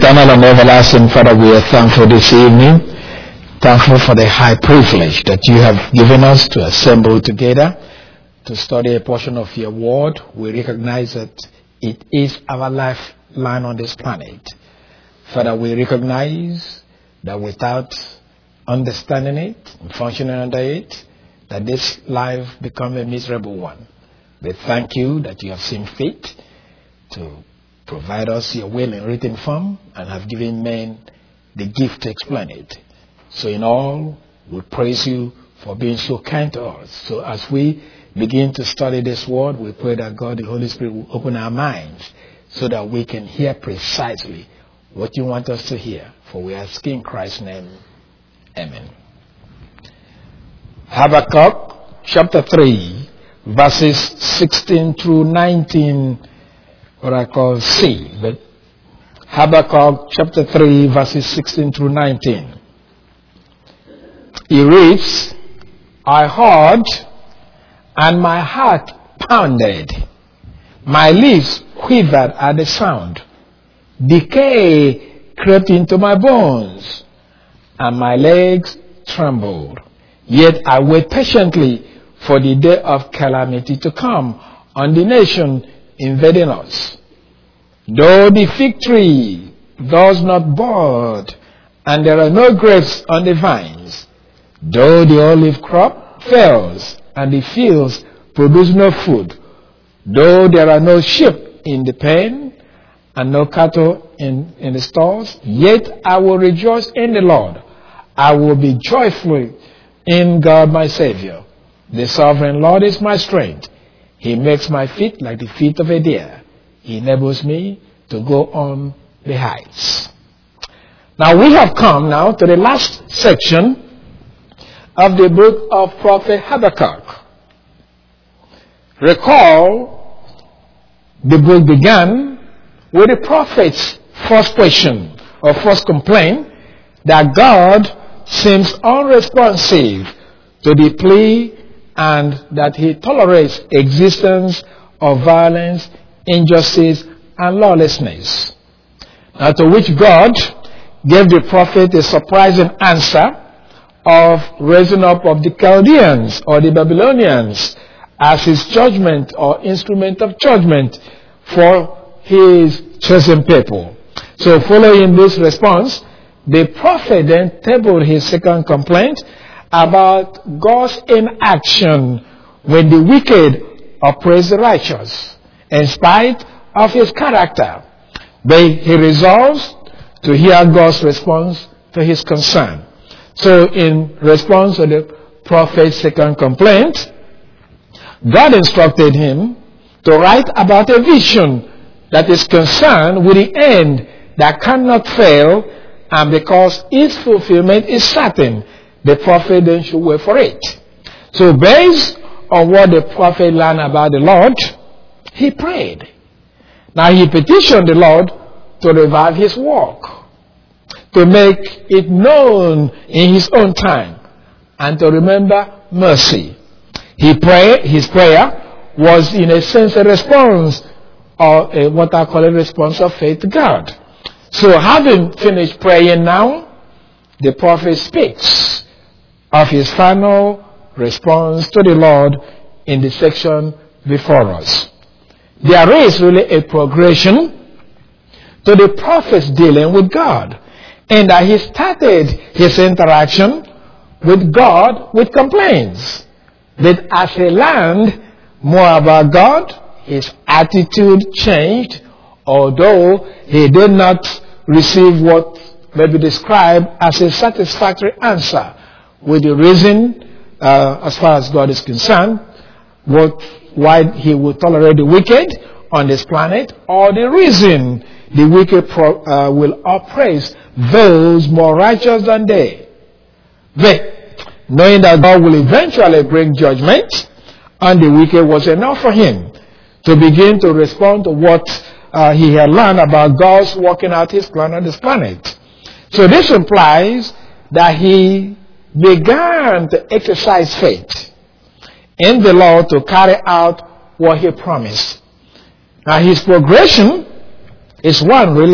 Eternal and everlasting Father, we are thankful this evening, thankful for the high privilege that you have given us to assemble together to study a portion of your word. We recognize that it is our lifeline on this planet. Father, we recognize that without understanding it and functioning under it, that this life becomes a miserable one. We thank you that you have seen fit to provide us your will in written form and have given men the gift to explain it. So in all, we praise you for being so kind to us. So as we begin to study this word, we pray that God, the Holy Spirit, will open our minds so that we can hear precisely what you want us to hear. For we ask in Christ's name. Amen. Habakkuk chapter 3, verses 16 through 19. What I call C, but Habakkuk chapter 3 verses 16 through 19. He reads, I heard and my heart pounded, my lips quivered at the sound. Decay crept into my bones and my legs trembled. Yet I wait patiently for the day of calamity to come on the nation invading us. Though the fig tree does not bud, and there are no grapes on the vines, though the olive crop fails, and the fields produce no food, though there are no sheep in the pen, and no cattle in the stalls, yet I will rejoice in the Lord. I will be joyful in God my Savior. The sovereign Lord is my strength. He makes my feet like the feet of a deer. He enables me to go on the heights. Now we have come now to the last section of the book of Prophet Habakkuk. Recall, the book began with the prophet's first question or first complaint that God seems unresponsive to the plea and that he tolerates existence of violence, injustice, and lawlessness. Now, to which God gave the prophet a surprising answer of raising up of the Chaldeans or the Babylonians as his judgment or instrument of judgment for his chosen people. So following this response, the prophet then tabled his second complaint about God's inaction when the wicked oppress the righteous, in spite of his character. But he resolves to hear God's response to his concern. So in response to the prophet's second complaint, God instructed him to write about a vision that is concerned with the end that cannot fail, and because its fulfillment is certain, the prophet then should wait for it. So based on what the prophet learned about the Lord, he prayed. Now he petitioned the Lord to revive his work, to make it known in his own time, and to remember mercy. His prayer was in a sense a response, or what I call a response of faith to God. So having finished praying now, the prophet speaks of his final response to the Lord in the section before us. There is really a progression to the prophet's dealing with God, and that he started his interaction with God with complaints. But as he learned more about God, his attitude changed, although he did not receive what may be described as a satisfactory answer with the reason, as far as God is concerned, why he would tolerate the wicked on this planet, or the reason the wicked will oppress those more righteous than they. But knowing that God will eventually bring judgment on the wicked was enough for him to begin to respond to what he had learned about God's working out his plan on this planet. So this implies that he began to exercise faith in the Lord to carry out what he promised. Now his progression is one really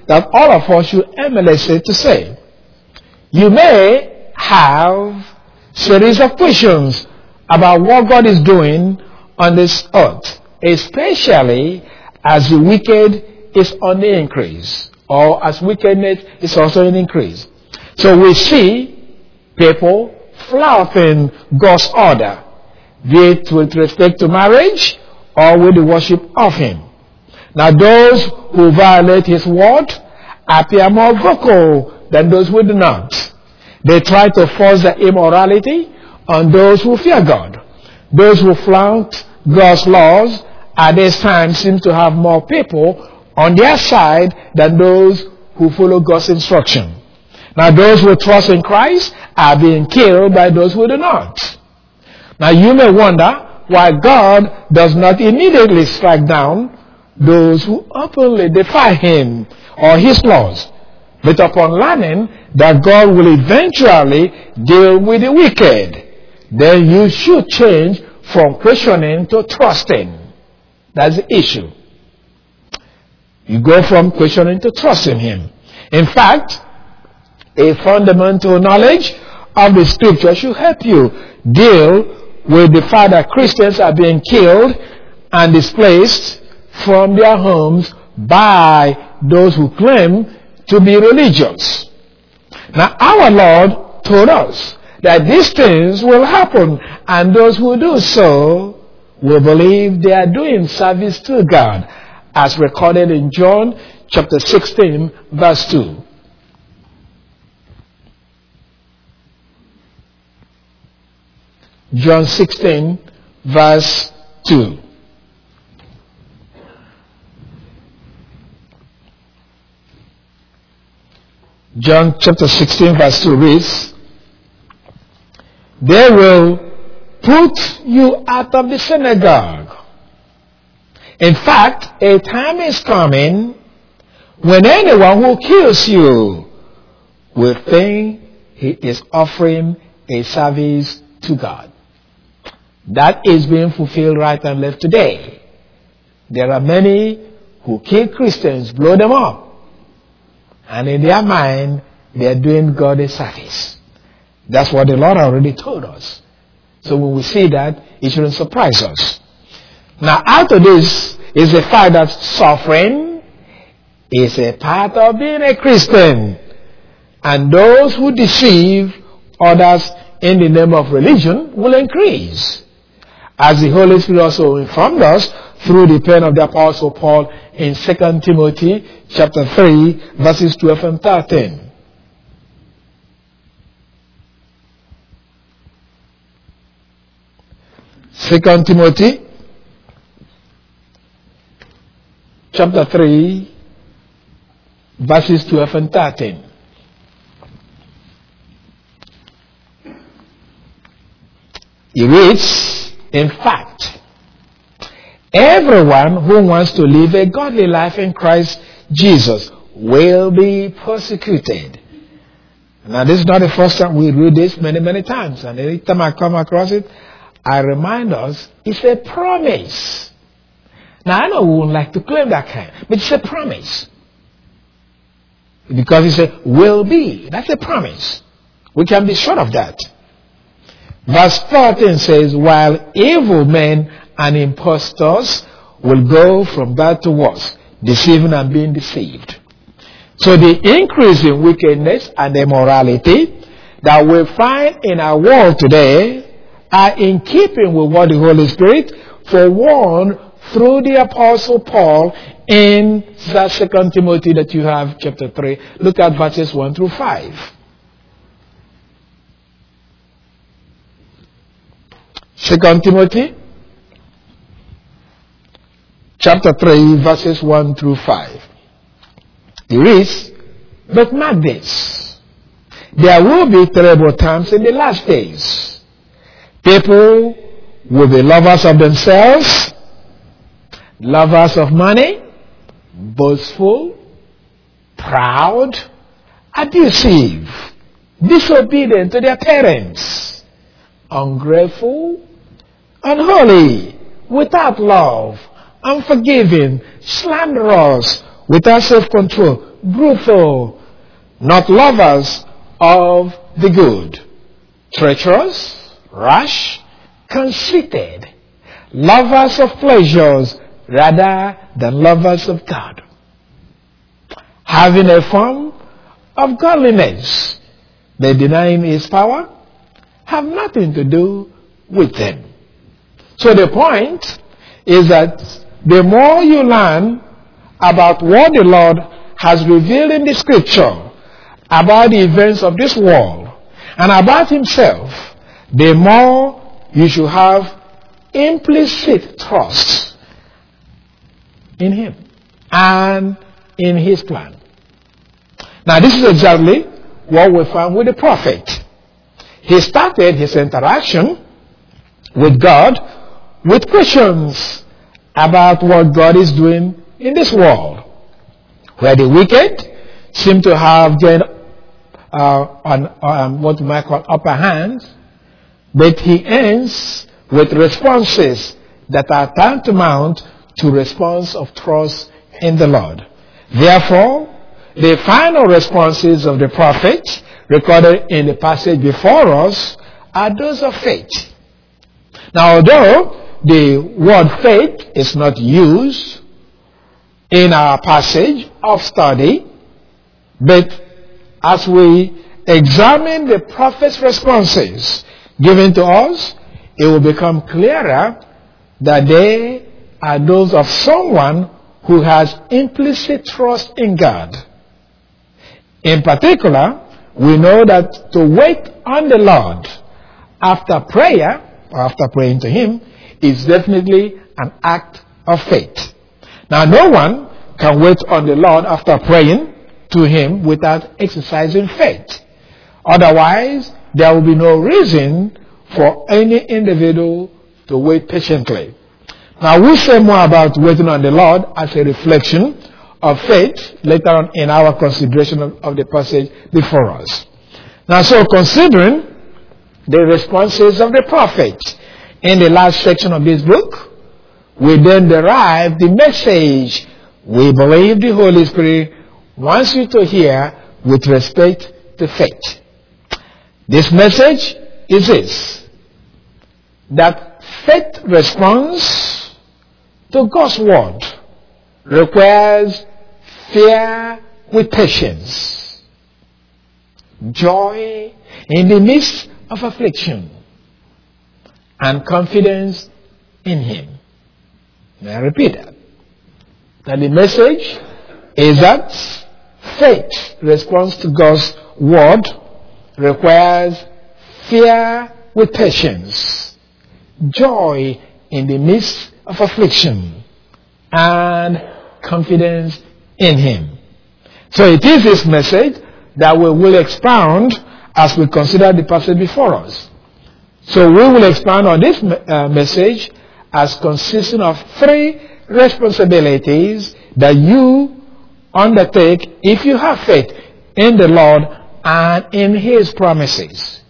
that all of us should emulate to say. You may have series of questions about what God is doing on this earth, especially as the wicked is on the increase, or as wickedness is also in increase. So we see people flouting God's order, be it with respect to marriage or with the worship of Him. Now those who violate His word appear more vocal than those who do not. They try to force their immorality on those who fear God. Those who flout God's laws at this time seem to have more people on their side than those who follow God's instruction. Now those who trust in Christ are being killed by those who do not. Now you may wonder why God does not immediately strike down those who openly defy Him or His laws. But upon learning that God will eventually deal with the wicked, then you should change from questioning to trusting. That's the issue. You go from questioning to trusting Him. In fact, a fundamental knowledge of the Scripture should help you deal with the fact that Christians are being killed and displaced from their homes by those who claim to be religious. Now, our Lord told us that these things will happen, and those who do so will believe they are doing service to God, as recorded in John chapter 16, verse 2. John 16, verse 2. John chapter 16, verse 2 reads, "They will put you out of the synagogue. In fact, a time is coming when anyone who kills you will think he is offering a service to God." That is being fulfilled right and left today. There are many who kill Christians, blow them up, and in their mind, they are doing God a service. That's what the Lord already told us. So when we see that, it shouldn't surprise us. Now, out of this is the fact that suffering is a part of being a Christian. And those who deceive others in the name of religion will increase. As the Holy Spirit also informed us through the pen of the Apostle Paul in 2 Timothy chapter 3, verses 12 and 13. Second Timothy chapter 3, verses 12 and 13. It reads, "In fact, everyone who wants to live a godly life in Christ Jesus will be persecuted." Now, this is not the first time we read this many times. And every time I come across it, I remind us it's a promise. Now, I know we wouldn't like to claim that kind, but it's a promise. Because it says, will be. That's a promise. We can be sure of that. Verse 14 says, "While evil men and impostors will go from bad to worse, deceiving and being deceived." So the increase in wickedness and immorality that we find in our world today are in keeping with what the Holy Spirit forewarned through the Apostle Paul in that 2 Timothy that you have, chapter 3. Look at verses 1 through 5. 2 Timothy chapter 3, verses 1 through 5. It reads, "But mark this, there will be terrible times in the last days. People will be lovers of themselves, lovers of money, boastful, proud, abusive, disobedient to their parents, ungrateful, unholy, without love, unforgiving, slanderous, without self-control, brutal, not lovers of the good, treacherous, rash, conceited, lovers of pleasures rather than lovers of God, having a form of godliness, but denying his power, have nothing to do with him. So the point is that the more you learn about what the Lord has revealed in the scripture about the events of this world and about himself, the more you should have implicit trust in him and in his plan. Now this is exactly what we found with the prophet. He started his interaction with God with questions about what God is doing in this world, where the wicked seem to have gained on what we might call upper hand, but he ends with responses that are tantamount to response of trust in the Lord. Therefore, the final responses of the prophet recorded in the passage before us are those of faith. Now, although the word faith is not used in our passage of study, but as we examine the prophet's responses given to us, it will become clearer that they are those of someone who has implicit trust in God. In particular, we know that to wait on the Lord after prayer, or after praying to him, is definitely an act of faith. Now, no one can wait on the Lord after praying to him without exercising faith. Otherwise, there will be no reason for any individual to wait patiently. Now, we'll say more about waiting on the Lord as a reflection of faith later on in our consideration of the passage before us. Now, so considering the responses of the prophet in the last section of this book, we then derive the message we believe the Holy Spirit wants you to hear with respect to faith. This message is this: that faith response to God's word requires fear with patience, joy in the midst of affliction, and confidence in him. May I repeat that? That the message is that faith response to God's word requires fear with patience, joy in the midst of affliction, and confidence in him. So it is this message that we will expound as we consider the passage before us. So we will expound on this message as consisting of three responsibilities that you undertake if you have faith in the Lord and in his promises.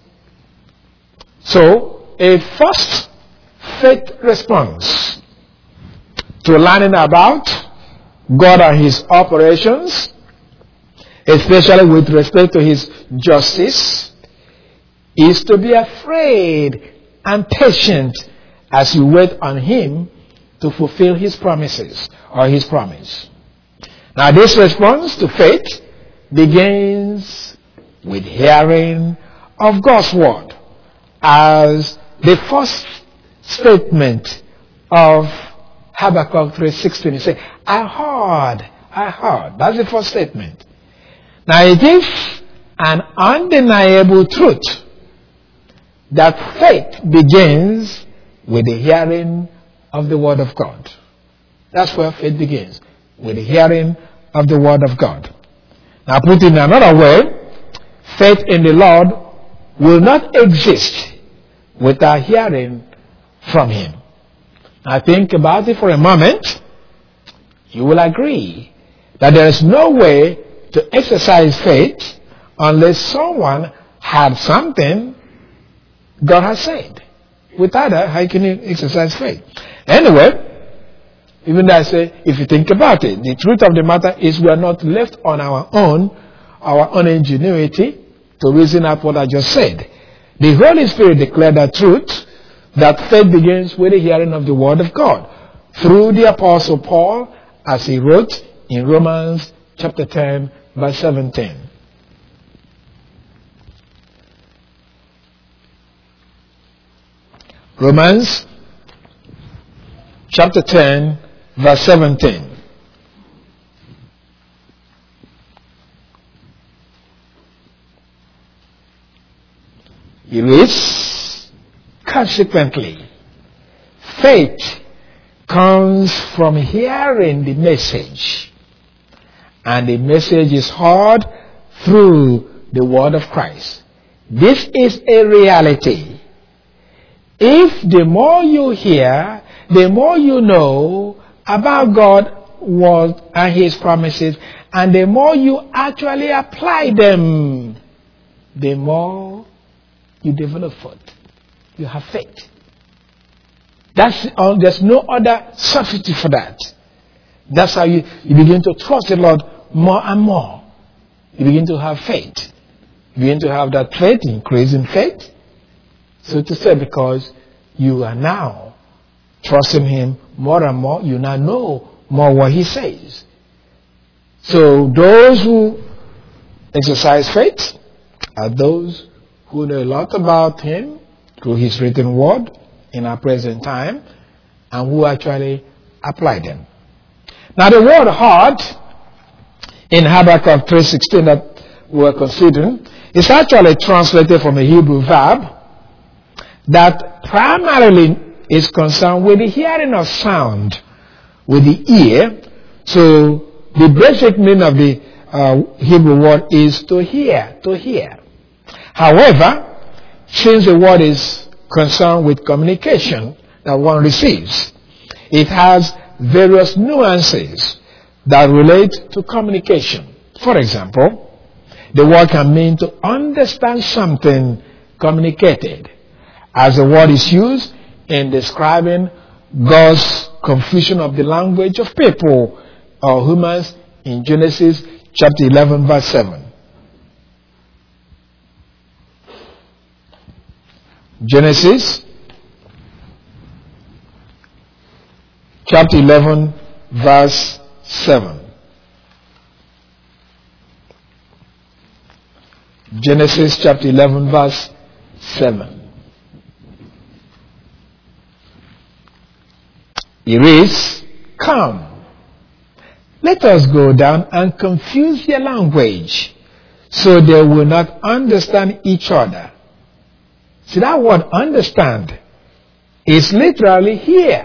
So, a first faith response to learning about God and his operations, especially with respect to his justice, is to be afraid and patient as you wait on him to fulfill his promises or his promise. Now, this response to faith begins with hearing of God's word as the first statement of Habakkuk 3:16. He said, I heard. That's the first statement. Now, it is an undeniable truth that faith begins with the hearing of the word of God. That's where faith begins, with the hearing of the word of God. Now, put in another way, faith in the Lord will not exist without hearing from him. Now, think about it for a moment. You will agree that there is no way to exercise faith unless someone had something God has said. Without that, how can you exercise faith? Anyway, Even though I say, if you think about it, the truth of the matter is we are not left on our own ingenuity to reason out what I just said. The Holy Spirit declared that truth, that faith begins with the hearing of the Word of God through the Apostle Paul, as he wrote in Romans chapter 10, verse 17. Romans chapter 10, verse 17. It reads, consequently, faith comes from hearing the message, and the message is heard through the word of Christ. This is a reality. If the more you hear, the more you know about God's word and His promises, and the more you actually apply them, the more you develop faith. You have faith. There's no other substitute for that. That's how you begin to trust the Lord more and more. You begin to have faith. You begin to have that faith, increasing faith, so to say, because you are now trusting Him more and more. You now know more what He says. So those who exercise faith are those who know a lot about Him through His written word in our present time, and who actually apply them. Now the word heard in Habakkuk 3:16 that we're considering is actually translated from a Hebrew verb that primarily is concerned with the hearing of sound with the ear. So the basic meaning of the Hebrew word is to hear, to hear. However, since the word is concerned with communication that one receives, it has various nuances that relate to communication. For example, the word can mean to understand something communicated, as the word is used in describing God's confusion of the language of people or humans in Genesis chapter 11 verse 7. Genesis chapter 11 verse 7. Genesis chapter 11 verse 7. It reads, "Come, let us go down and confuse their language, so they will not understand each other." See, that word understand is literally hear.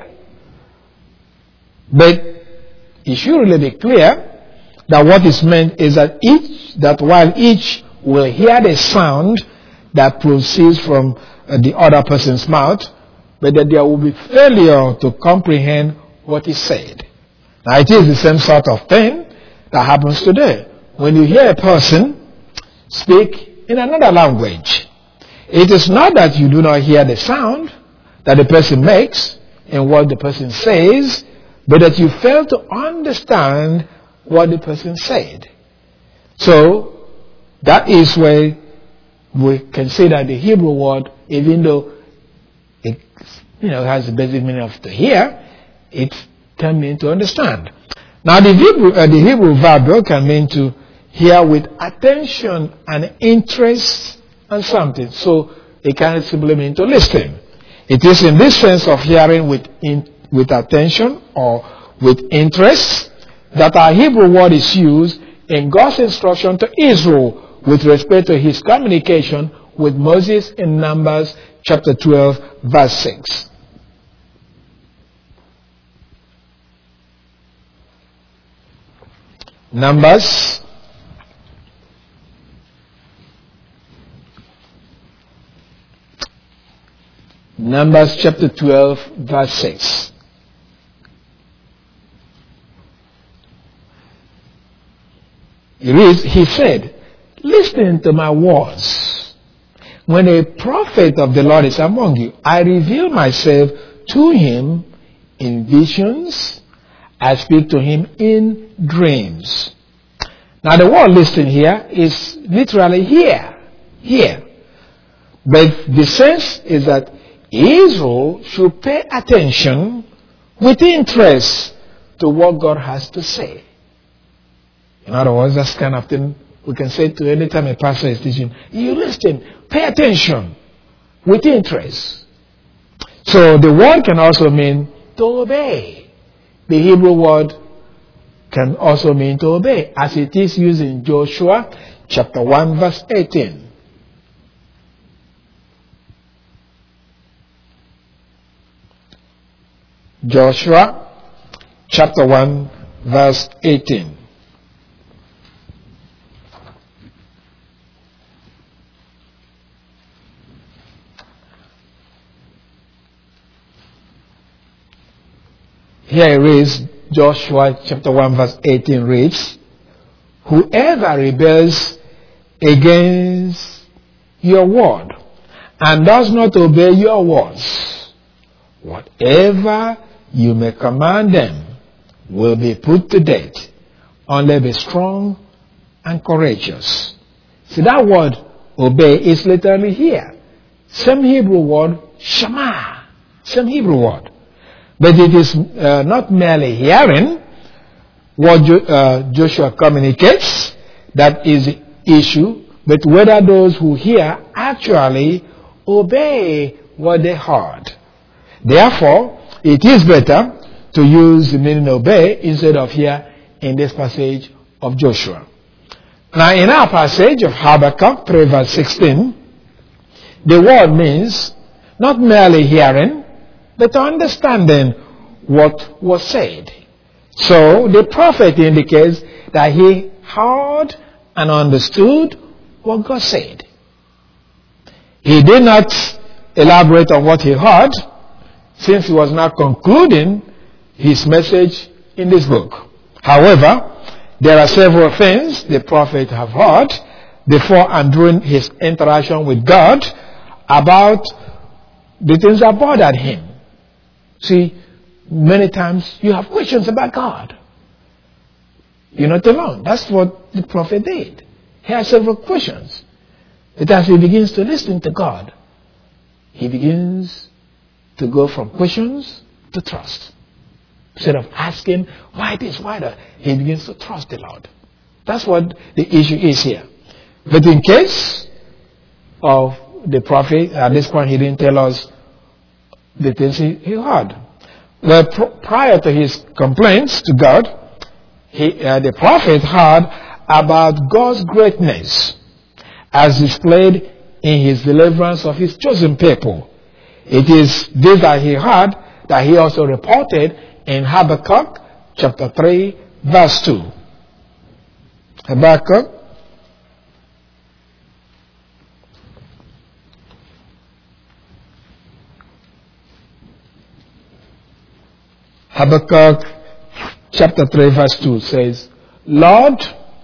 But it should really be clear that what is meant is that while each will hear the sound that proceeds from the other person's mouth, but that there will be failure to comprehend what is said. Now it is the same sort of thing that happens today. When you hear a person speak in another language, it is not that you do not hear the sound that the person makes and what the person says, but that you fail to understand what the person said. So that is where we can say that the Hebrew word, even though it has the basic meaning of to hear, it can mean to understand. Now the Hebrew verb can mean to hear with attention and interest and something. So it can simply mean to listen. It is in this sense of hearing with attention or with interest that our Hebrew word is used in God's instruction to Israel with respect to His communication with Moses in Numbers chapter 12 verse 6. Numbers chapter 12 verse 6. It reads, he said, "Listen to my words. When a prophet of the Lord is among you, I reveal myself to him in visions I speak to him in dreams. Now the word listen here is literally here. But the sense is that Israel should pay attention with interest to what God has to say. In other words, that's kind of thing we can say to any time a pastor is teaching. You listen, pay attention with interest. So the word can also mean to obey. The Hebrew word can also mean to obey, as it is used in Joshua chapter 1 verse 18. Joshua chapter 1 verse 18. Here it is, Joshua chapter 1 verse 18 reads, whoever rebels against your word and does not obey your words, whatever you may command them will be put to death. Only be strong and courageous. See, that word obey is literally here. Same Hebrew word, shema. Same Hebrew word. But it is not merely hearing what Joshua communicates, that is the issue, but whether those who hear actually obey what they heard. Therefore, it is better to use the meaning obey instead of here in this passage of Joshua. Now, in our passage of Habakkuk 3 verse 16, the word means not merely hearing, but understanding what was said. So the prophet indicates that he heard and understood what God said. He did not elaborate on what he heard, since he was not concluding his message in this book. However, there are several things the prophet have heard before and during his interaction with God about the things that bothered him. See, many times you have questions about God. You're not alone. That's what the prophet did. He has several questions. But as he begins to listen to God, he begins to go from questions to trust. Instead of asking, why this, why that, he begins to trust the Lord. That's what the issue is here. But in case of the prophet, at this point he didn't tell us the things he heard. Well, prior to his complaints to God, the prophet heard about God's greatness as displayed in his deliverance of his chosen people. It is this that he heard that he also reported in Habakkuk chapter 3 verse 2. Habakkuk chapter 3 verse 2 says, Lord,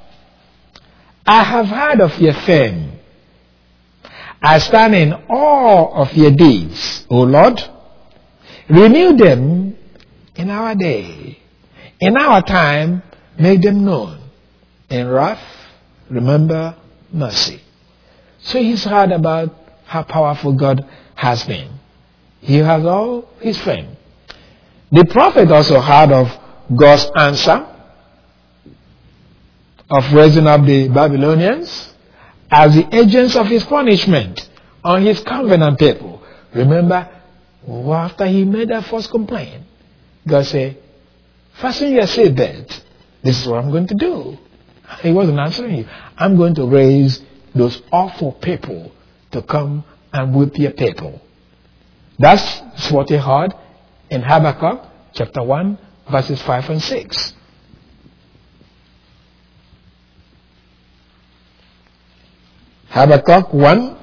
I have heard of your fame. I stand in awe of your deeds, O Lord. Renew them in our day. In our time, make them known. In wrath, remember mercy. So he's heard about how powerful God has been. He has all his fame. The prophet also heard of God's answer of raising up the Babylonians as the agents of his punishment on his covenant people. Remember, after he made that first complaint, God said, fasten your seatbelt. This is what I'm going to do. He wasn't answering you. I'm going to raise those awful people to come and whip your people. That's what he heard in Habakkuk chapter 1 verses 5 and 6. Habakkuk 1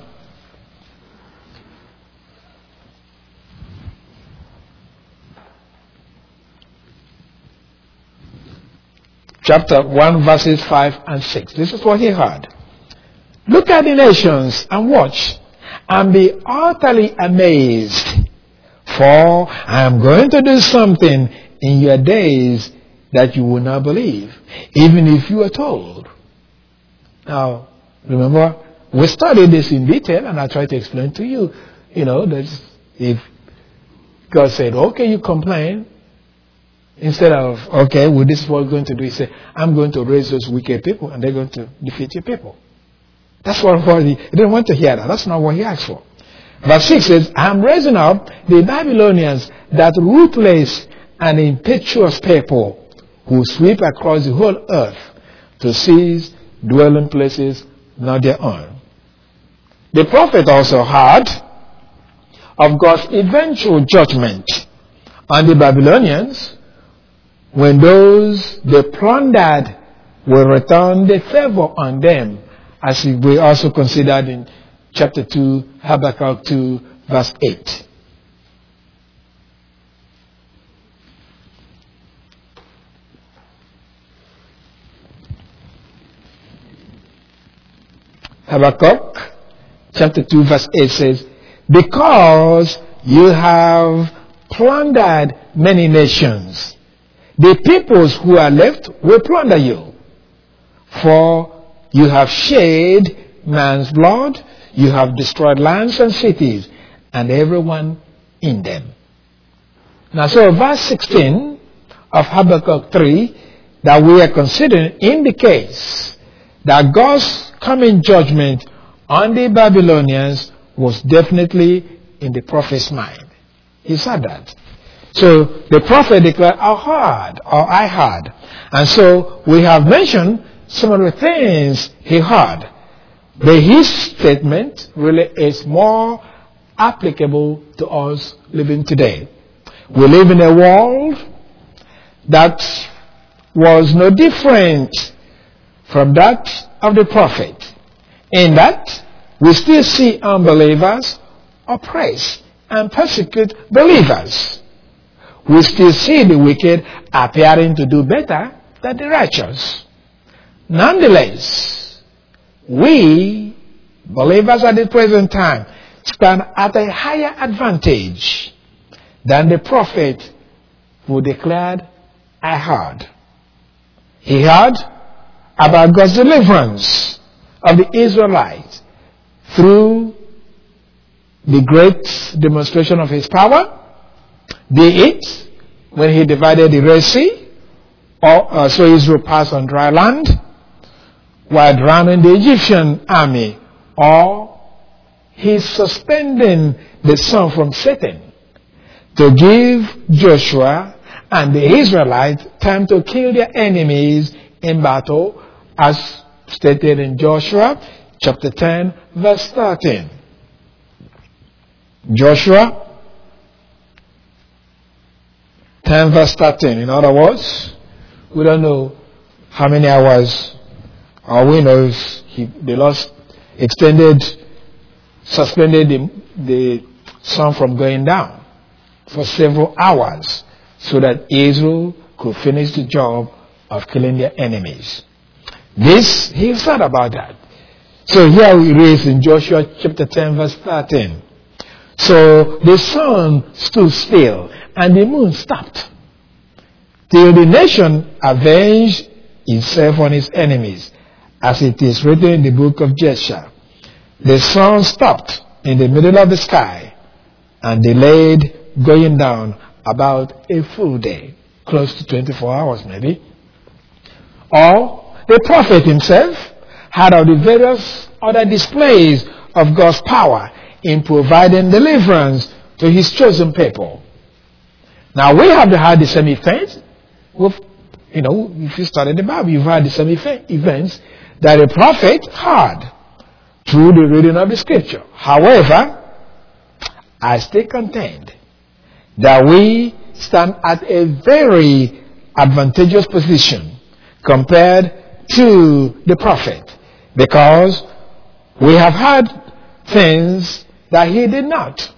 chapter 1 verses 5 and 6. This is what he heard. Look at the nations and watch and be utterly amazed, for I am going to do something in your days that you will not believe, even if you are told. Now, remember, we studied this in detail, and I tried to explain to you, that if God said, okay, you complain, instead of, okay, well, this is what we're going to do, he said, I'm going to raise those wicked people, and they're going to defeat your people. That's what he didn't want to hear that. That's not what he asked for. Verse 6 says, I'm raising up the Babylonians, that ruthless and impetuous people who sweep across the whole earth to seize dwelling places not their own. The prophet also heard of God's eventual judgment on the Babylonians when those they plundered will return the favor on them, as we also considered in chapter 2, Habakkuk 2, verse 8. Habakkuk chapter 2, verse 8 says, because you have plundered many nations, the peoples who are left will plunder you. For you have shed man's blood, you have destroyed lands and cities, and everyone in them. Now, so verse 16 of Habakkuk 3 that we are considering indicates that God's coming judgment on the Babylonians was definitely in the prophet's mind. He said that. So the prophet declared, I heard. And so we have mentioned some of the things he heard. But his statement really is more applicable to us living today. We live in a world that was no different from that of the prophet, in that we still see unbelievers oppress and persecute believers. We still see the wicked appearing to do better than the righteous. Nonetheless, we, believers at the present time, stand at a higher advantage than the prophet who declared, I heard. He heard about God's deliverance of the Israelites through the great demonstration of his power, be it when he divided the Red Sea, or so Israel passed on dry land, while drowning the Egyptian army, or he's suspending the sun from setting to give Joshua and the Israelites time to kill their enemies in battle, as stated in Joshua chapter 10, verse 13. Joshua 10, verse 13. In other words, we don't know how many hours, or we know if the Lord suspended the sun from going down for several hours so that Israel could finish the job of killing their enemies. This, he said about that. So here we read in Joshua chapter 10, verse 13. So the sun stood still and the moon stopped, till the nation avenged itself on its enemies, as it is written in the book of Jeshua. The sun stopped in the middle of the sky and delayed going down about a full day, close to 24 hours maybe. Or the prophet himself had of the various other displays of God's power in providing deliverance to his chosen people. Now we have had the same events. If you study the Bible, you've had the same events that the prophet had through the reading of the scripture. However, I still contend that we stand at a very advantageous position compared to the prophet, because we have had things that he did not.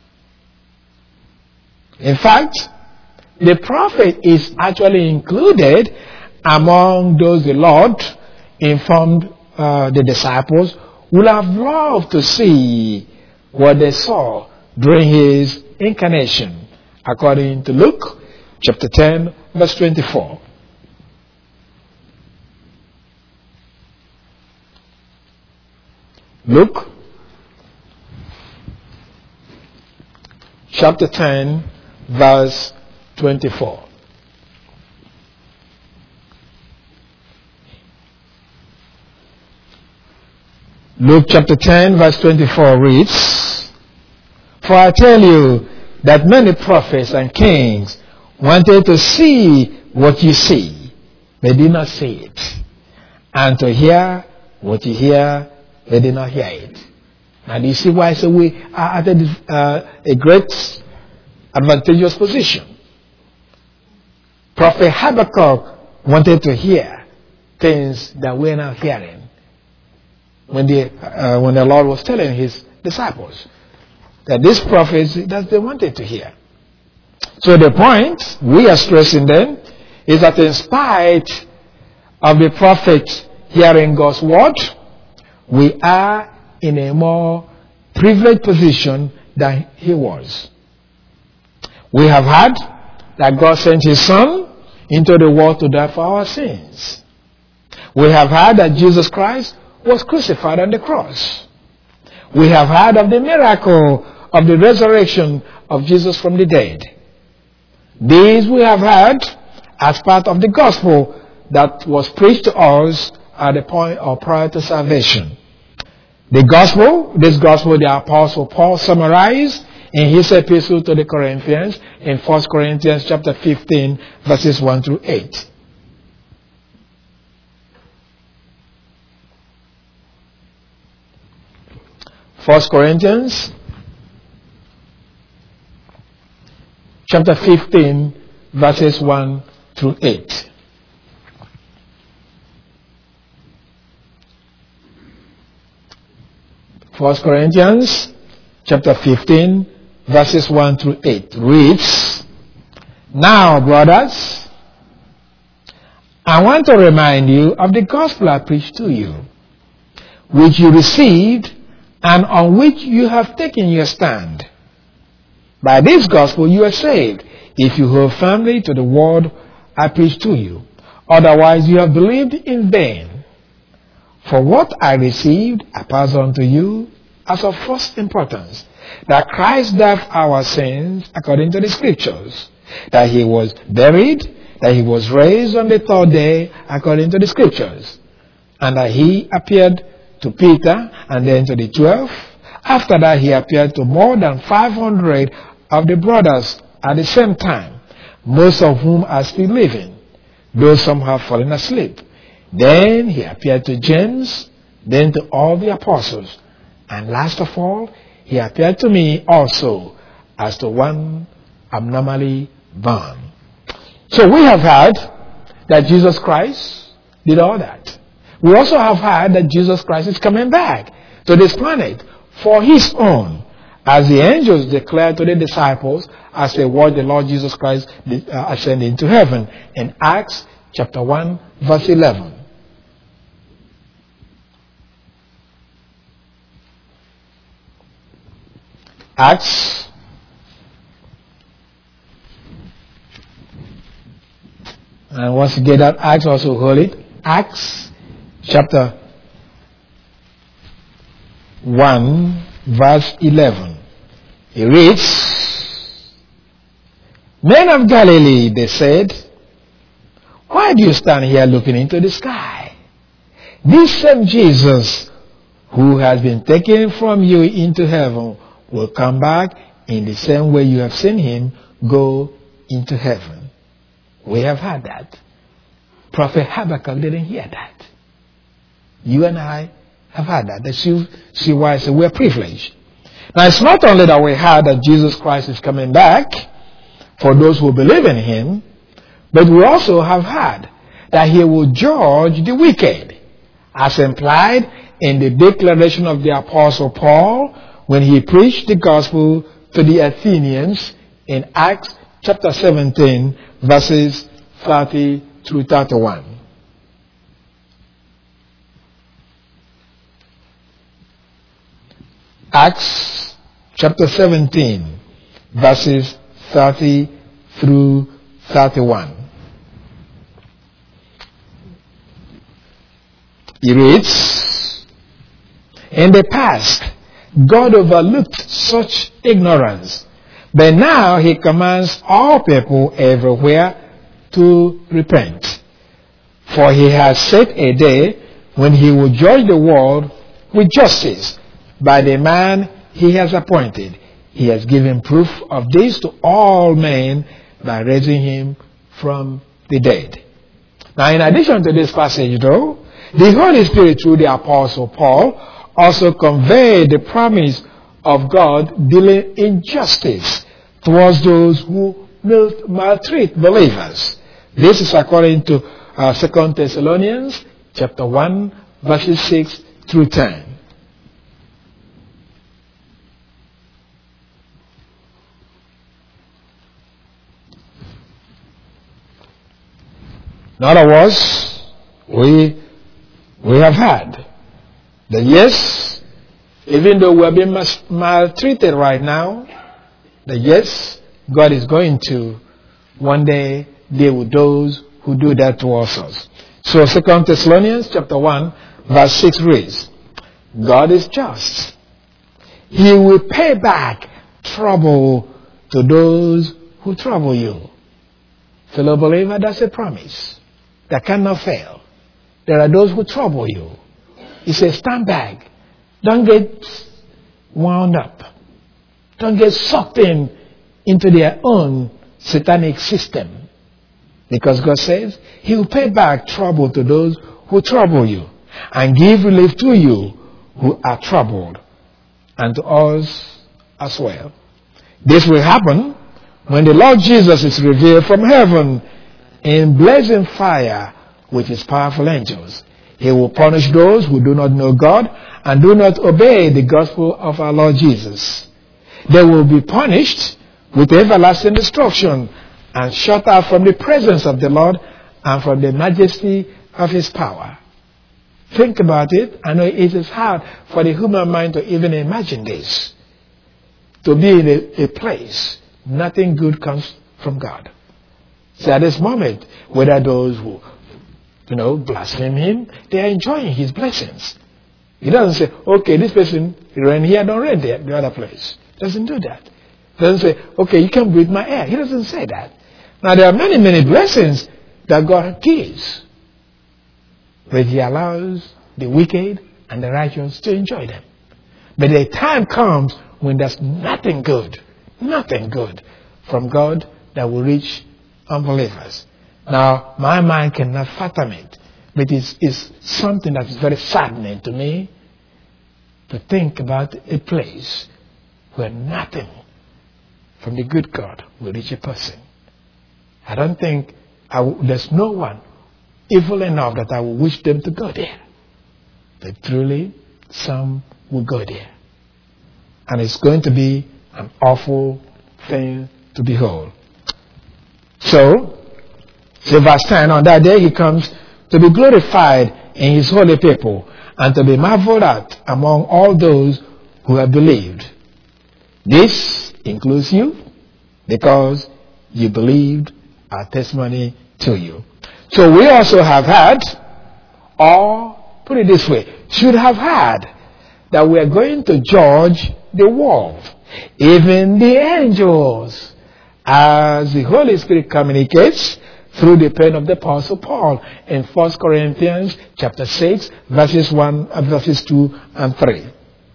In fact, the prophet is actually included among those the Lord informed the disciples would have loved to see what they saw during his incarnation, according to Luke chapter 10, verse 24. Luke chapter 10, verse 24. Luke chapter 10, verse 24 reads, "For I tell you that many prophets and kings wanted to see what you see, they did not see it, and to hear what you hear, they did not hear it." Now, do you see why I say we are at a great advantageous position? Prophet Habakkuk wanted to hear things that we're not hearing when the Lord was telling his disciples that these prophets, that they wanted to hear. So the point we are stressing then is that in spite of the prophet hearing God's word, we are in a more privileged position than he was. We have heard that God sent his Son into the world to die for our sins. We have heard that Jesus Christ was crucified on the cross. We have heard of the miracle of the resurrection of Jesus from the dead. These we have heard as part of the gospel that was preached to us at the point or prior to salvation. This gospel, the Apostle Paul summarized in his epistle to the Corinthians in 1 Corinthians chapter 15, verses 1 through 8. First Corinthians chapter 15, verses 1 through 8. First Corinthians chapter 15, verses 1 through 8 reads, "Now, brothers, I want to remind you of the gospel I preached to you, which you received and on which you have taken your stand. By this gospel you are saved, if you hold firmly to the word I preached to you. Otherwise you have believed in vain. For what I received, I pass on to you as of first importance, that Christ died for our sins according to the Scriptures, that he was buried, that he was raised on the third day according to the Scriptures, and that he appeared to Peter and then to the 12. After that he appeared to more than 500 of the brothers at the same time, most of whom are still living, though some have fallen asleep. Then he appeared to James, then to all the apostles, and last of all, he appeared to me also as to one abnormally born." So we have heard that Jesus Christ did all that. We also have heard that Jesus Christ is coming back to this planet for his own, as the angels declared to the disciples as they watched the Lord Jesus Christ ascend into heaven in Acts chapter 1, verse 11. Acts and once you get that Acts, also hold it. Acts chapter 1 verse 11. It reads, "Men of Galilee," they said, "why do you stand here looking into the sky? This same Jesus who has been taken from you into heaven will come back in the same way you have seen him go into heaven." We have heard that. Prophet Habakkuk didn't hear that. You and I have heard that. That's see why I say we're privileged. Now, it's not only that we heard that Jesus Christ is coming back for those who believe in him, but we also have heard that he will judge the wicked, as implied in the declaration of the Apostle Paul when he preached the gospel to the Athenians in Acts chapter 17, verses 30 through 31. Acts chapter 17, verses 30 through 31. He reads, In the past, God overlooked such ignorance, but now he commands all people everywhere to repent. For he has set a day when he will judge the world with justice by the man he has appointed. He has given proof of this to all men by raising him from the dead. Now, in addition to this passage, though, the Holy Spirit, through the Apostle Paul, also conveyed the promise of God dealing in justice towards those who maltreat believers. This is according to 2 Thessalonians chapter 1, verses 6 through 10. In other words, we have had that yes, even though we are being maltreated right now, that yes, God is going to one day deal with those who do that towards us. So 2 Thessalonians chapter 1, verse 6 reads, God is just. He will pay back trouble to those who trouble you. Fellow believer, that's a promise that cannot fail. There are those who trouble you. He says, stand back. Don't get wound up. Don't get sucked into their own satanic system. Because God says, He will pay back trouble to those who trouble you and give relief to you who are troubled, and to us as well. This will happen when the Lord Jesus is revealed from heaven in blazing fire with His powerful angels. He will punish those who do not know God and do not obey the gospel of our Lord Jesus. They will be punished with everlasting destruction and shut out from the presence of the Lord and from the majesty of His power. Think about it. I know it is hard for the human mind to even imagine this. To be in a place, nothing good comes from God. So at this moment, whether those who, blaspheme Him, they are enjoying His blessings. He doesn't say, okay, this person ran here, don't run there, the other place. Doesn't do that. Doesn't say, okay, you can breathe my air. He doesn't say that. Now there are many, many blessings that God gives, but He allows the wicked and the righteous to enjoy them. But the time comes when there's nothing good from God that will reach unbelievers. Now, my mind cannot fathom it, but it's something that's very saddening to me to think about a place where nothing from the good God will reach a person. I don't think there's no one evil enough that I will wish them to go there. But truly, some will go there. And it's going to be an awful thing to behold. So verse 10, on that day He comes to be glorified in His holy people and to be marveled at among all those who have believed. This includes you because you believed our testimony to you. So we also have had, or put it this way, should have had, that we are going to judge the world, even the angels, as the Holy Spirit communicates through the pen of the Apostle Paul in 1 Corinthians chapter 6, verses 2 and 3.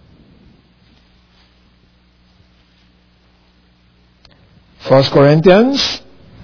First Corinthians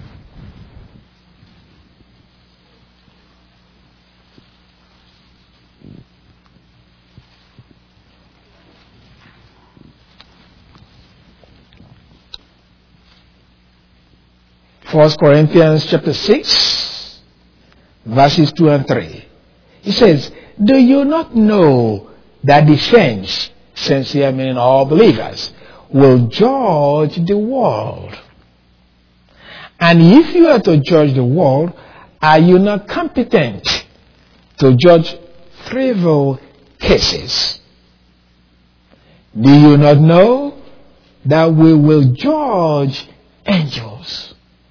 chapter 6, verses 2 and 3. He says, do you not know that the saints, sincere meaning all believers, will judge the world? And if you are to judge the world, are you not competent to judge trivial cases? Do you not know that we will judge angels?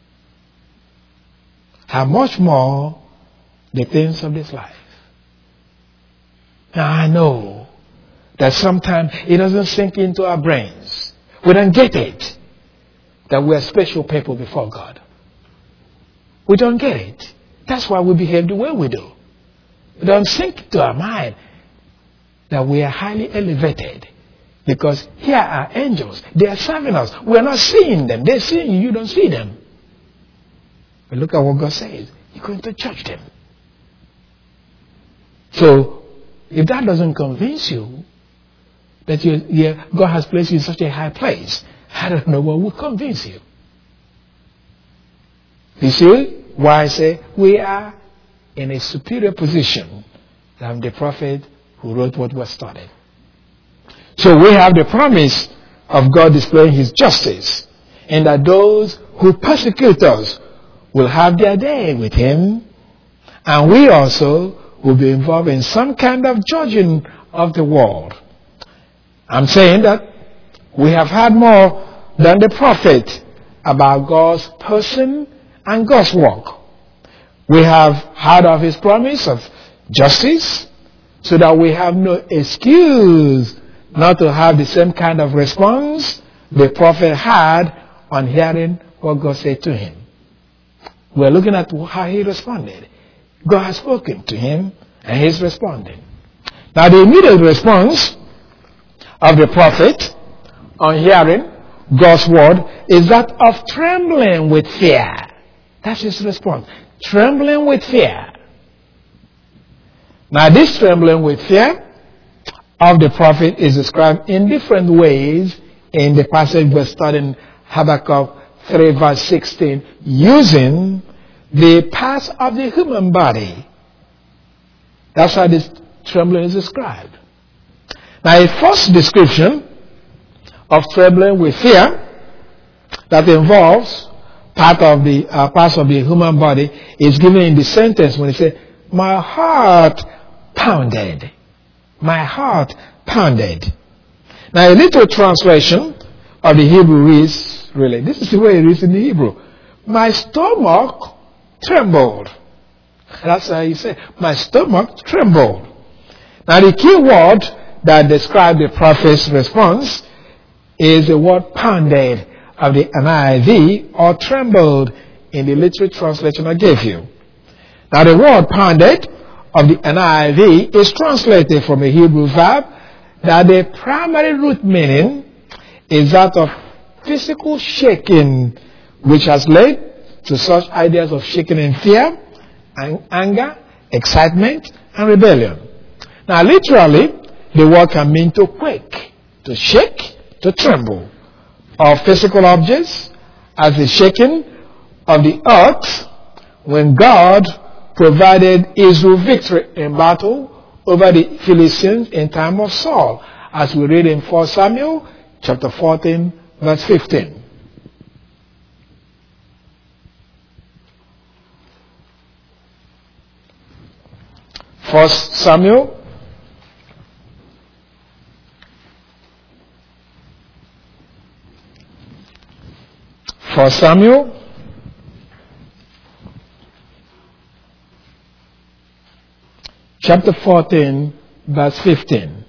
How much more the things of this life? Now I know that sometimes it doesn't sink into our brains. We don't get it that we are special people before God. We don't get it. That's why we behave the way we do. It doesn't sink to our mind that we are highly elevated. Because here are angels. They are serving us. We are not seeing them. They're seeing you. You don't see them. But look at what God says. You're going to judge them. So, if that doesn't convince you that God has placed you in such a high place, I don't know what will convince you. You see why I say we are in a superior position than the prophet who wrote what was started. So we have the promise of God displaying His justice, and that those who persecute us will have their day with Him, and we also will be involved in some kind of judging of the world. I'm saying that we have had more than the prophet about God's person and God's work. We have heard of His promise of justice, so that we have no excuse not to have the same kind of response the prophet had on hearing what God said to him. We're looking at how he responded. God has spoken to him, and he's responding. Now, the immediate response of the prophet on hearing God's word is that of trembling with fear. That's his response. Trembling with fear. Now, this trembling with fear of the prophet is described in different ways in the passage we're studying, Habakkuk 3 verse 16, using the parts of the human body. That's how this trembling is described. Now, a first description of trembling with fear that involves parts of the human body is given in the sentence when it says, "My heart pounded." My heart pounded. Now, a little translation of the Hebrew reads, really, this is the way it reads in the Hebrew. My stomach trembled. That's how you say, my stomach trembled. Now, the key word that describes the prophet's response is the word pounded of the NIV, or trembled in the literal translation I gave you. Now, the word pounded of the NIV is translated from a Hebrew verb that the primary root meaning is that of physical shaking, which has led to such ideas of shaking in fear, anger, excitement, and rebellion. Now, literally, the word can mean to quake, to shake, to tremble, of physical objects, as the shaking of the earth when God provided Israel victory in battle over the Philistines in time of Saul, as we read in 1 Samuel chapter 14 verse 15. First Samuel chapter 14, verse 15.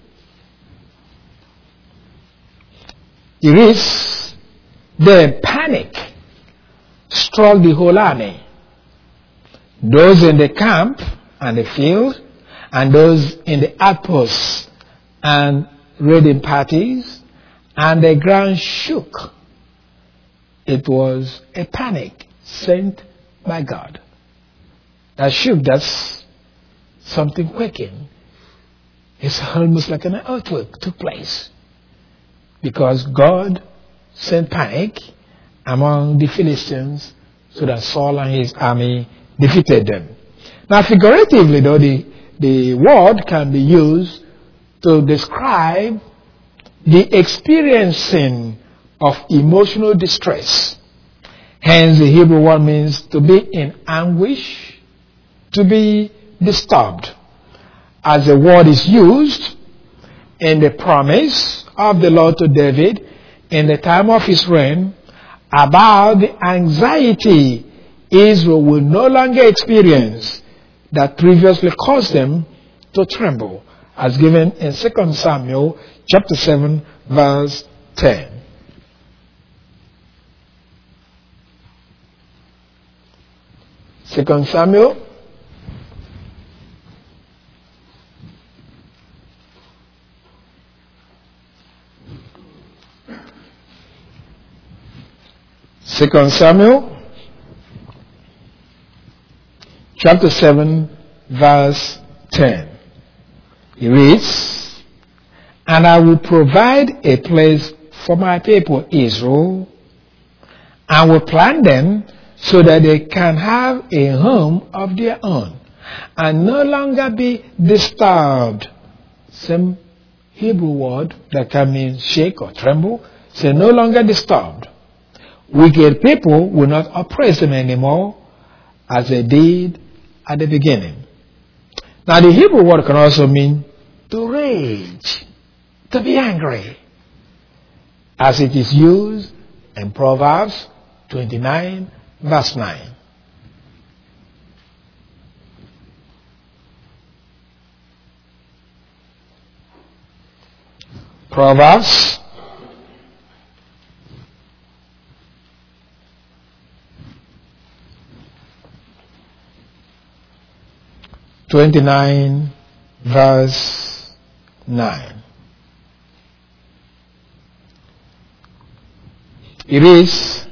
It reads, "Then panic struck the whole army, those in the camp and the field, and those in the outposts and raiding parties, and the ground shook." It was a panic sent by God. That shook, that's something quaking. It's almost like an earthquake took place, because God sent panic among the Philistines so that Saul and his army defeated them. Now, figuratively, though, the word can be used to describe the experiencing of emotional distress. Hence, the Hebrew word means to be in anguish, to be disturbed, as the word is used in the promise of the Lord to David in the time of his reign about the anxiety Israel will no longer experience that previously caused them to tremble. as given in 2 Samuel chapter 7 verse 10. Second Samuel chapter 7 verse 10. It reads, "And I will provide a place for my people Israel, and will plant them so that they can have a home of their own, and no longer be disturbed." Same Hebrew word that can mean shake or tremble. So no longer disturbed. Wicked people will not oppress them anymore as they did at the beginning. Now the Hebrew word can also mean to rage, to be angry, as it is used in Proverbs 29 verse 9. Proverbs 29 verse 9. It is,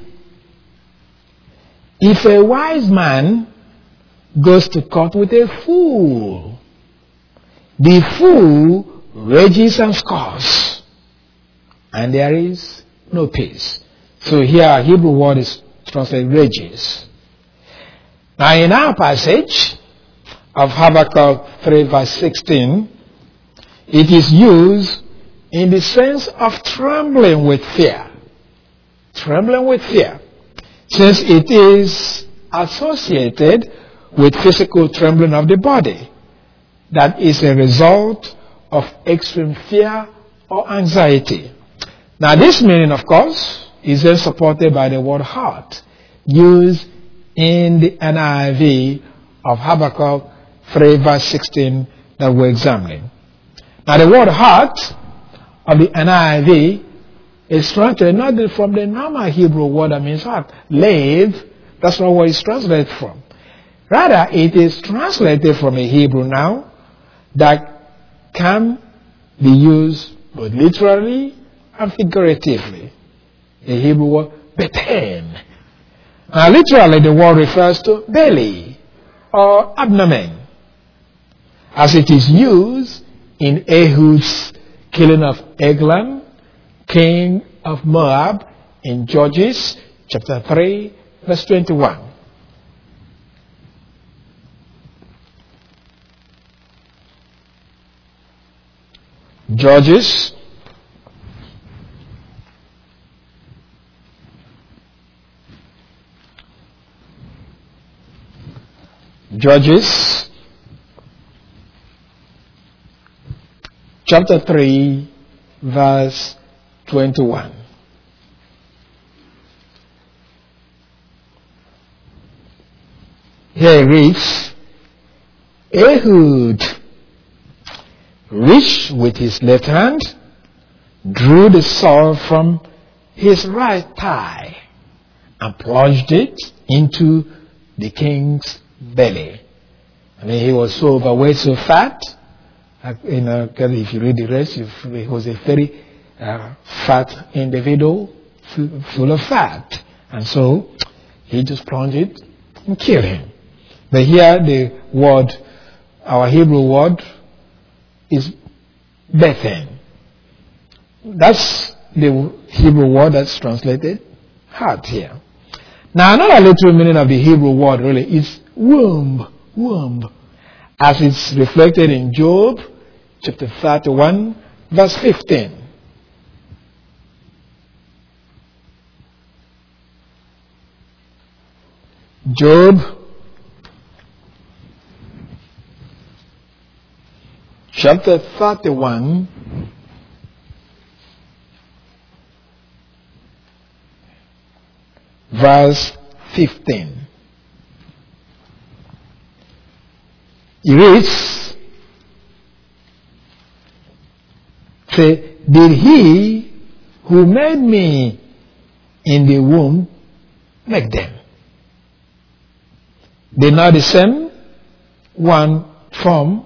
"If a wise man goes to court with a fool, the fool rages and scores, and there is no peace." So here our Hebrew word is translated rages. Now in our passage of Habakkuk 3 verse 16, it is used in the sense of trembling with fear. Trembling with fear, since it is associated with physical trembling of the body that is a result of extreme fear or anxiety. Now this meaning, of course, is then supported by the word heart, used in the NIV of Habakkuk 3 verse 16 that we're examining. Now the word heart of the NIV is translated not from the normal Hebrew word that means heart. Lev, that's not what it's translated from. Rather, it is translated from a Hebrew noun that can be used both literally and figuratively. The Hebrew word beten. Now literally the word refers to belly or abdomen, as it is used in Ehud's killing of Eglon, king of Moab, in Judges chapter 3 verse 21. Judges chapter 3 verse 21. Here it reads, "Ehud reached with his left hand, drew the sword from his right thigh, and plunged it into the king's belly." I mean, he was so overweight, so fat. If you read the rest, he was a very fat individual, full of fat. And so he just plunged it and killed him. But here the word, our Hebrew word, is Bethen. That's the Hebrew word that's translated heart here. Now another literal meaning of the Hebrew word really is womb, as it's reflected in Job chapter 31 verse 15. Job chapter 31 verse 15. It reads, Say, did he who made me in the womb make them? They not the same one from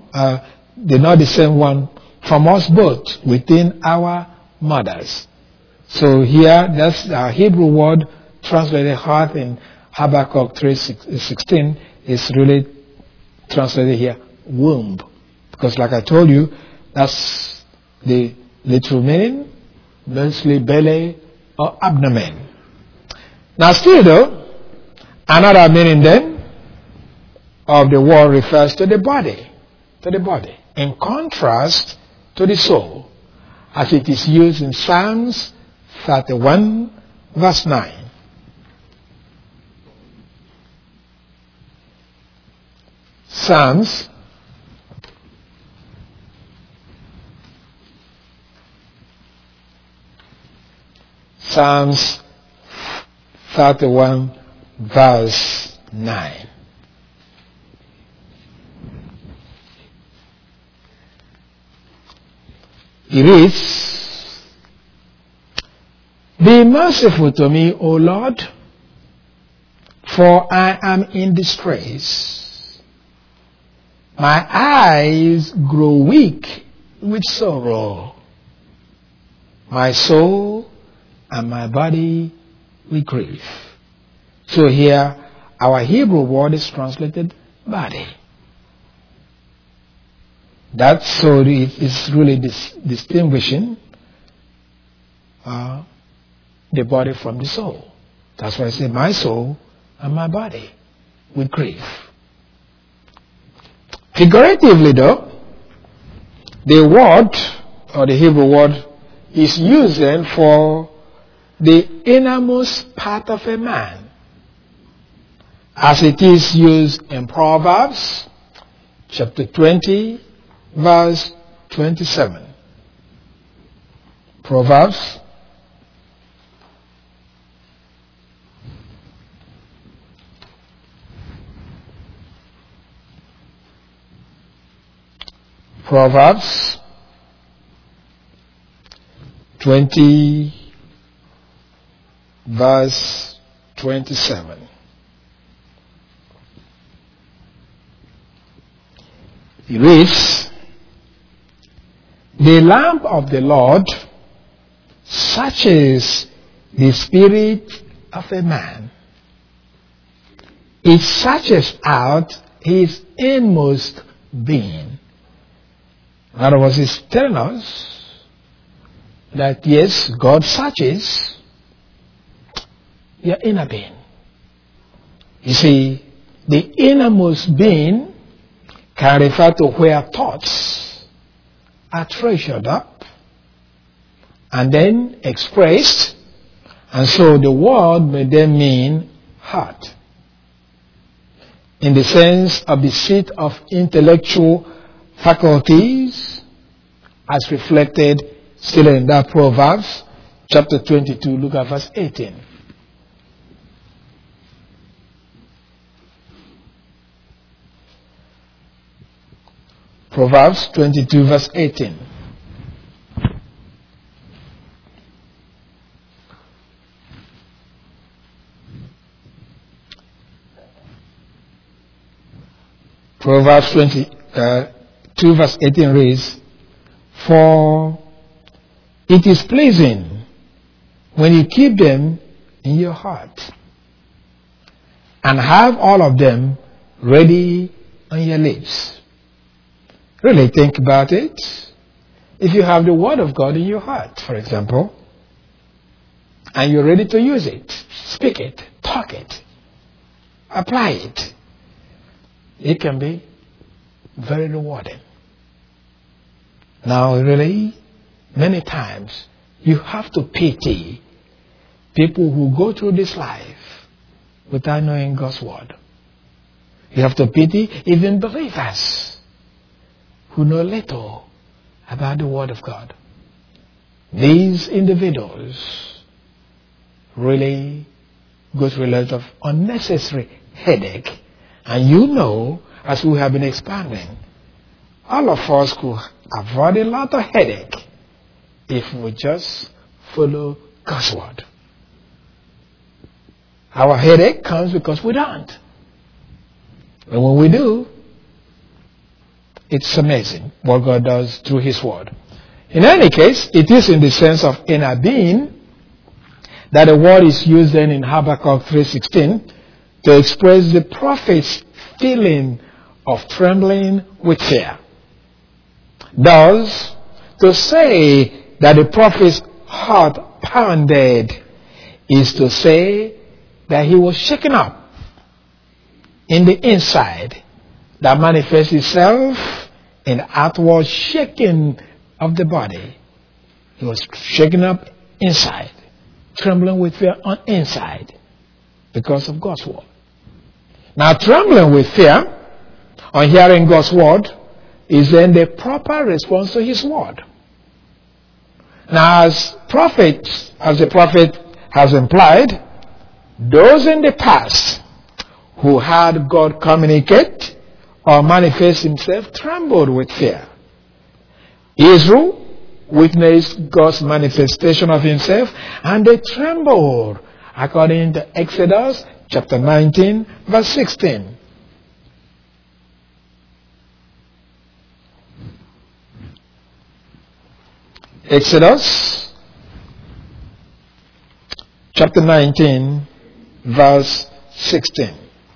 us both within our mothers. So here, that's our Hebrew word translated heart in Habakkuk 3:16 is really translated here womb, because like I told you, that's the literal meaning, mostly belly or abdomen. Now still though, another meaning then of the word refers to the body, in contrast to the soul, as it is used in Psalms 31 verse 9. Psalms 31 verse 9. It reads, "Be merciful to me, O Lord, for I am in distress. My eyes grow weak with sorrow, my soul and my body with grief." So here, our Hebrew word is translated body. That's so it is really distinguishing the body from the soul. That's why I say my soul and my body with grief. Figuratively though, the word or the Hebrew word is used then for the innermost part of a man, as it is used in Proverbs chapter 20 verse 27. Proverbs Proverbs 20 verse 27. It reads, "The lamp of the Lord searches the spirit of a man. It searches out his inmost being." In other words, it's telling us that yes, God searches your inner being. You see, the innermost being can refer to where thoughts are treasured up and then expressed, and so the word may then mean heart, in the sense of the seat of intellectual faculties, as reflected still in that Proverbs chapter 22, look at verse 18. Proverbs 22 verse 18. Proverbs 22 verse 18 reads, "For it is pleasing when you keep them in your heart and have all of them ready on your lips." Really think about it. If you have the Word of God in your heart, for example, and you're ready to use it, speak it, talk it, apply it, it can be very rewarding. Now, really, many times you have to pity people who go through this life without knowing God's Word. You have to pity even believers who know little about the Word of God. These individuals really go through a lot of unnecessary headache. And you know, as we have been expanding, all of us could avoid a lot of headache if we just follow God's word. Our headache comes because we don't. And when we do, it's amazing what God does through his word. In any case, it is in the sense of inner being that the word is used then in Habakkuk 3:16 to express the prophet's feeling of trembling with fear. Thus, to say that the prophet's heart pounded is to say that he was shaken up in the inside that manifests itself in outward shaking of the body. He was shaken up inside, trembling with fear on inside because of God's word. Now, trembling with fear on hearing God's word is then the proper response to his word. Now, as the prophet has implied, those in the past who had God communicate or manifest himself trembled with fear. Israel witnessed God's manifestation of himself and they trembled, according to Exodus chapter 19 verse 16. Exodus chapter 19 verse 16.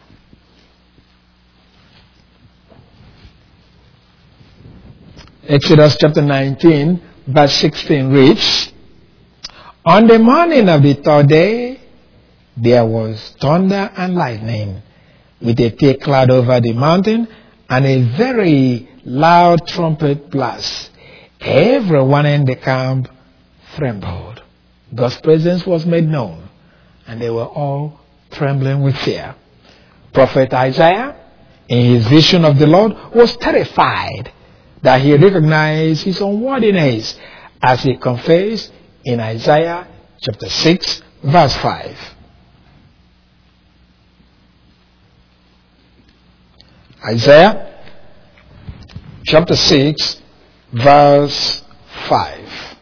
Exodus chapter 19 verse 16 reads, "On the morning of the third day, there was thunder and lightning, with a thick cloud over the mountain, and a very loud trumpet blast. Everyone in the camp trembled." God's presence was made known, and they were all trembling with fear. Prophet Isaiah, in his vision of the Lord, was terrified that he recognized his unworthiness, as he confessed in Isaiah chapter 6 verse 5. Isaiah chapter 6 verse 5.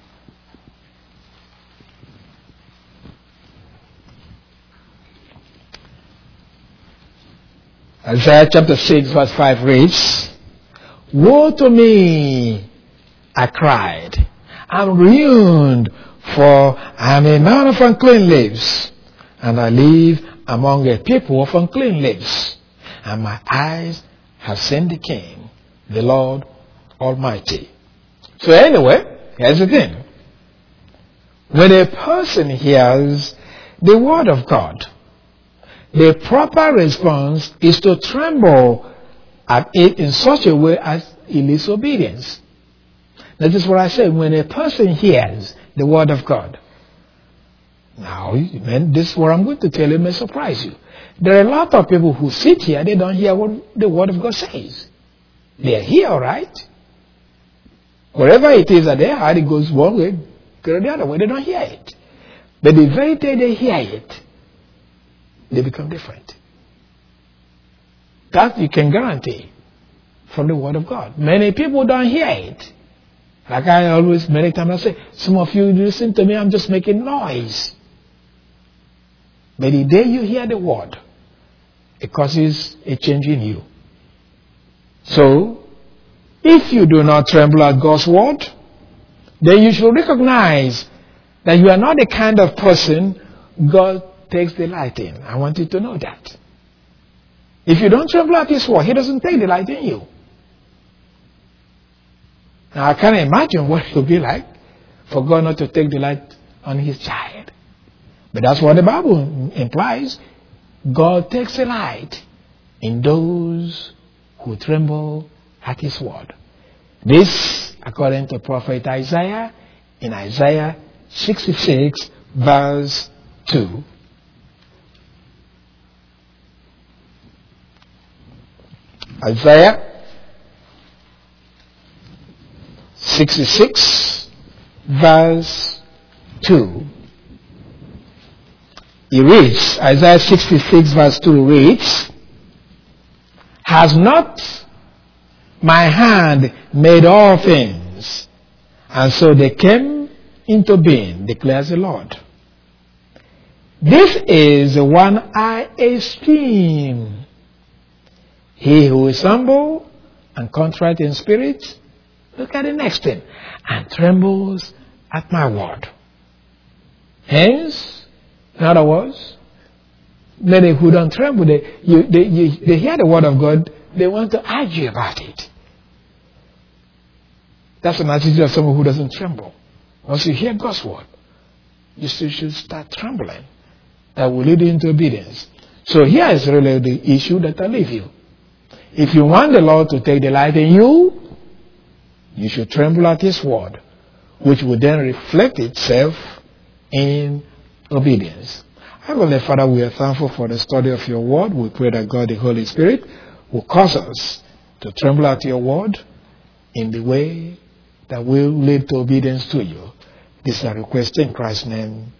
Isaiah chapter 6 verse 5 reads, "Woe to me, I cried, I'm ruined, for I am a man of unclean lips, and I live among a people of unclean lips, and my eyes have seen the King, the Lord Almighty." So anyway, here's the thing. When a person hears the word of God, the proper response is to tremble at it in such a way as it leads to obedience. That is what I said. When a person hears the word of God, now, this is what I'm going to tell you may surprise you. There are a lot of people who sit here, they don't hear what the word of God says. They're here, all right? Wherever it is that they heard, it goes one way, goes the other way. They don't hear it. But the very day they hear it, they become different. That you can guarantee from the word of God. Many people don't hear it. Like I always, many times I say, some of you listen to me, I'm just making noise. But the day you hear the word, it causes a change in you. So, if you do not tremble at God's word, then you should recognize that you are not the kind of person God takes delight in. I want you to know that. If you don't tremble at his word, he doesn't take delight in you. Now I can't imagine what it would be like for God not to take delight on his child. But that's what the Bible implies. God takes delight in those who tremble at his word. This, according to prophet Isaiah, in Isaiah 66 verse 2. Isaiah 66 verse 2. He reads, Isaiah 66 verse 2 reads, "Has not my hand made all things, and so they came into being, declares the Lord. This is the one I esteem. He who is humble and contrite in spirit, look at the next thing, and trembles at my word. Hence, in other words, many who don't tremble, they hear the word of God, they want to argue about it. That's an attitude of someone who doesn't tremble. Once you hear God's word, you still should start trembling. That will lead you into obedience. So here is really the issue that I leave you. If you want the Lord to take delight in you, you should tremble at His word, which will then reflect itself in obedience. Heavenly Father, we are thankful for the study of your word. We pray that God, the Holy Spirit, will cause us to tremble at your word in the way that will lead to obedience to you. This is a request in Christ's name.